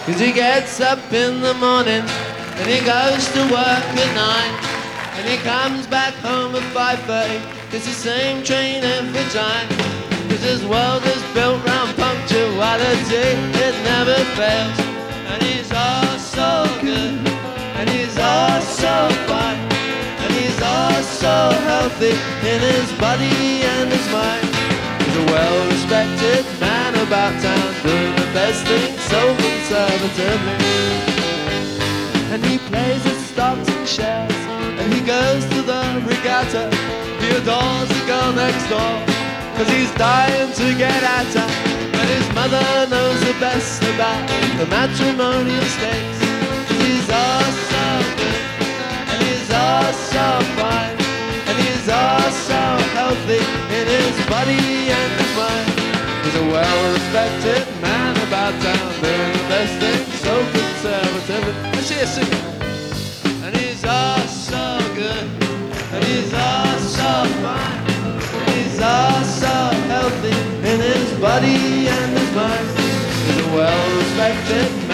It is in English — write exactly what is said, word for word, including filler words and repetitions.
'Cause he gets up in the morning and he goes to work at nine, and he comes back home at five thirty. It's the same train every time. 'Cause his world is built round punctuality, it never fails. And he's all so good, and he's all so fine, and he's all so healthy in his body and his mind. He's a well-respected man about town, doing the best thing so conservatively. And he plays his stocks and shares, and he goes to the regatta. He adores the girl next door, 'cause he's dying to get at her. But his mother knows the best about the matrimonial stakes. 'Cause he's all so good, and he's all so fine, and he's all so healthy in his body and his mind. He's a well-respected man about town, doing the best thing so conservative. I see you singing. And he's all so good, and he's all so fine, and he's all so healthy in his body and his mind. He's a well-respected man